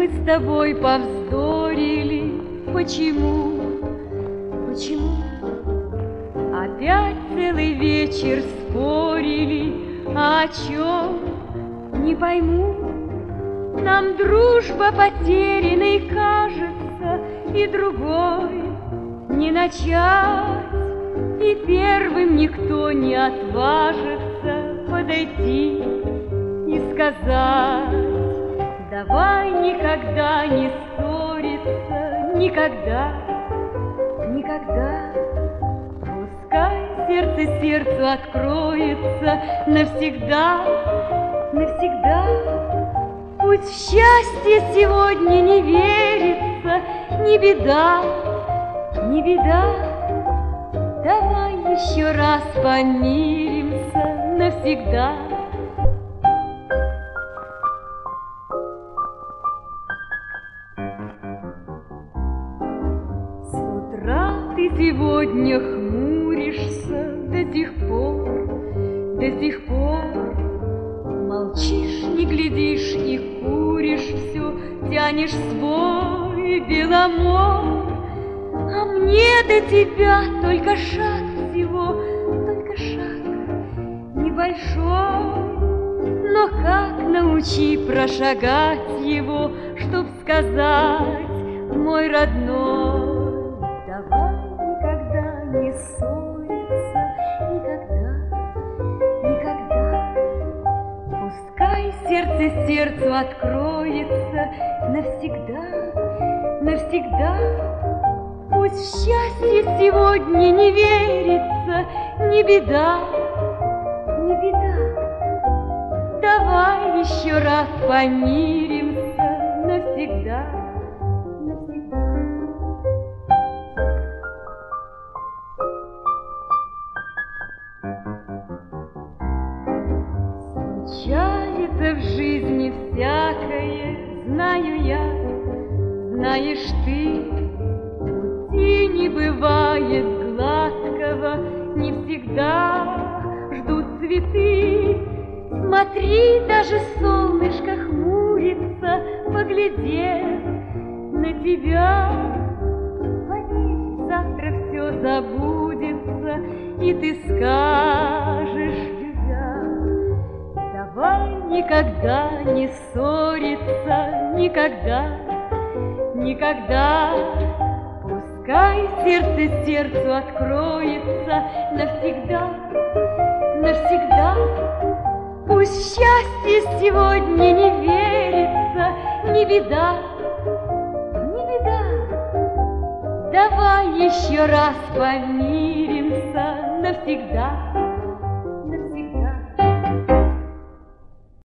мы с тобой повздорили. Почему? Почему? Опять целый вечер спорили. А о чем? Не пойму. Нам дружба потерянной кажется, и другой не начать. И первым никто не отважится подойти и сказать: давай никогда не ссориться, никогда, никогда. Пускай сердце сердцу откроется навсегда, навсегда. Пусть в счастье сегодня не верится, не беда, не беда. Давай еще раз помиримся навсегда. С утра ты сегодня хмуришься до сих пор. Молчишь, не глядишь и куришь все, тянешь свой беломор. А мне до тебя только шаг всего, только шаг небольшой. Но как научи прошагать его, чтоб сказать, мой родной, давай никогда не ссориться, никогда, никогда. Пускай сердце сердцу откроется навсегда, навсегда. Пусть в счастье сегодня не верится, не беда, не беда. Давай еще раз помиримся навсегда, навсегда. Случается в жизни всякое, знаю я, знаешь ты. Пути не бывает гладкого, не всегда ждут цветы. Смотри, даже солнышко хмурится, поглядев на тебя. Поверь, завтра все забудется, и ты скажешь, любя: давай никогда не ссориться, никогда, никогда. Пускай сердце сердцу откроется навсегда, навсегда. Пусть счастье сегодня не верится, не беда, не беда. Давай еще раз помиримся навсегда.